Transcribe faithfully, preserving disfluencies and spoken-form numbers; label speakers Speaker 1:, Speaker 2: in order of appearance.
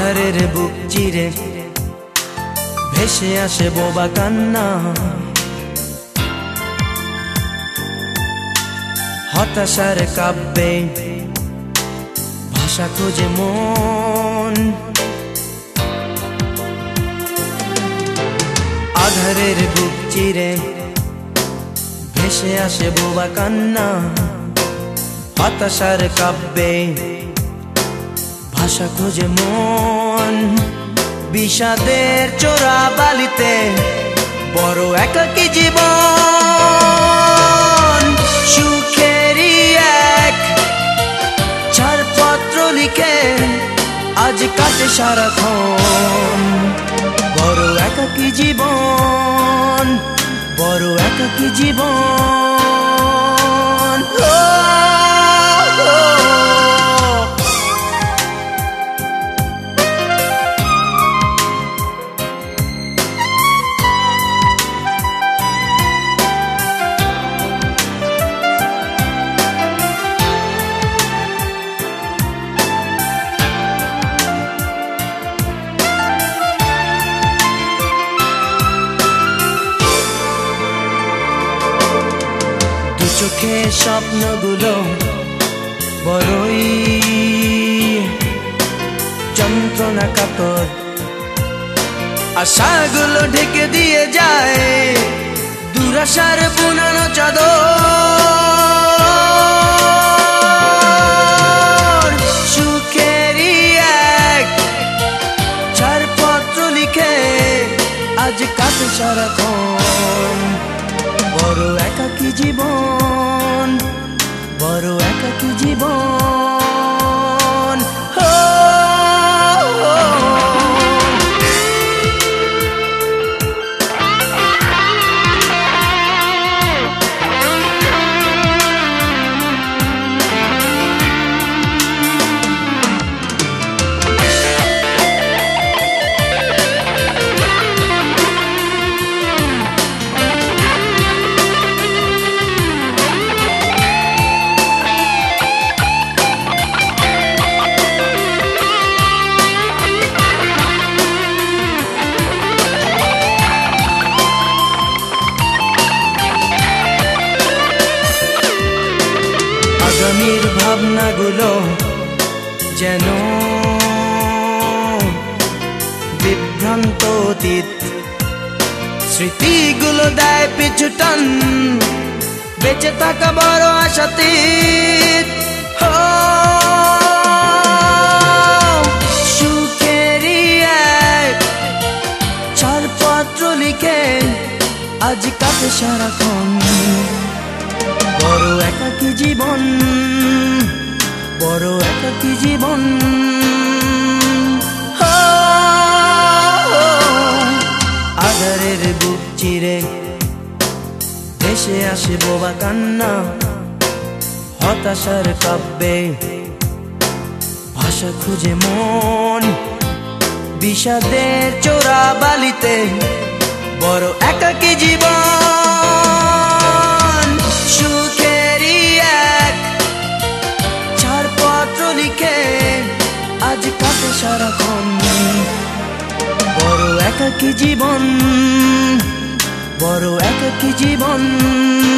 Speaker 1: আধারের বুক চিরে ভেসে আসে বোবা কান্না, হতাশার কাব্যে ভাষা খোঁজে মন। আধারের বুক চিরে ভেসে আসে বোবা কান্না, হতাশার কাব্যে ভাষা খোঁজে মন। বিষাদের চোরা বালিতে বড় একাকী জীবন, সুখেরই এক ছাড়পত্র লিখে আজ কাটে সারাক্ষণ। বড় একাকী জীবন, বড় একাকী জীবন। চোখে স্বপ্নগুলো বড়ই যন্ত্রণা কাতর, আশাগুলো ঢেকে দিয়ে যায় দুরাশার বুনানো চাদর। সুখেরই এক ছাড়পত্র লিখে আজ কাটে সারাক্ষণ। বড় একাকী জীবন, বড় একাকী জীবন। আগামীর ভাবনাগুলো যেন বিভ্রান্ত অতীত, স্মৃতিগুলো দেয় পিছুটান বেঁচে থাকা বড় আশাতীত। সুখেরই এক ছাড়পত্র লিখে আজ কাটে সারাক্ষণ। বড় একাকী জীবন, বড় একাকী জীবন। আধারের বুক চিরে ভেসে আসে বোবা কান্না, হতাশার কাব্যে ভাষা খুঁজে মন। বিষাদের চোরা বালিতে বড় একাকী জীবন, সুখেরই এক ছাড়পত্র লিখে আজ কাটে সারাক্ষণ। বড় একাকী জীবন, বড় একাকী জীবন।